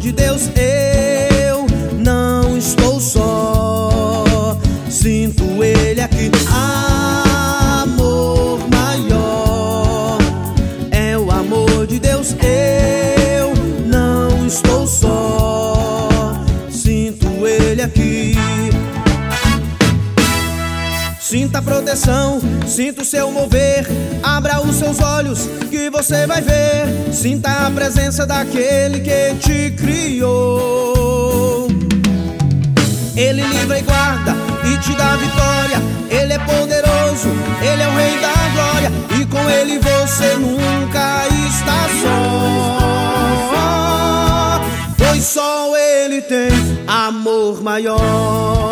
de Deus, eu não estou só. Sinto Ele aqui. Amor maior é o amor de Deus, eu não estou só. Sinto Ele aqui. Sinta a proteção, sinta o seu mover. Abra os seus olhos que você vai ver. Sinta a presença daquele que te criou. Ele livra e guarda e te dá vitória. Ele é poderoso, Ele é o Rei da glória. E com Ele você nunca está só, pois só Ele tem amor maior.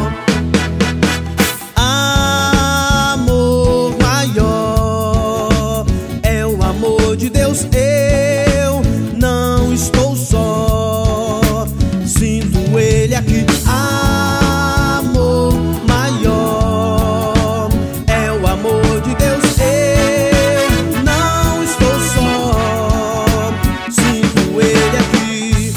Amor maior é o amor de Deus, eu não estou só. Sinto Ele aqui. Amor maior é o amor de Deus, eu não estou só. Sinto Ele aqui.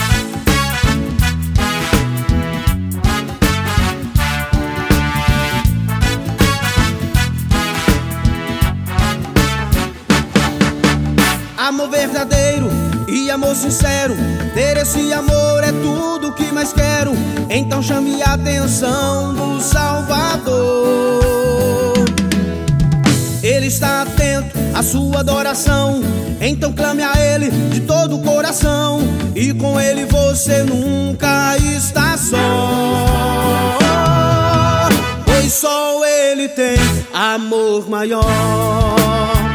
Amor verdadeiro e amor sincero, ter esse amor é tudo que mais quero. Então chame a atenção do Salvador. Ele está atento à sua adoração, então clame a Ele de todo o coração. E com Ele você nunca está só, pois só Ele tem amor maior.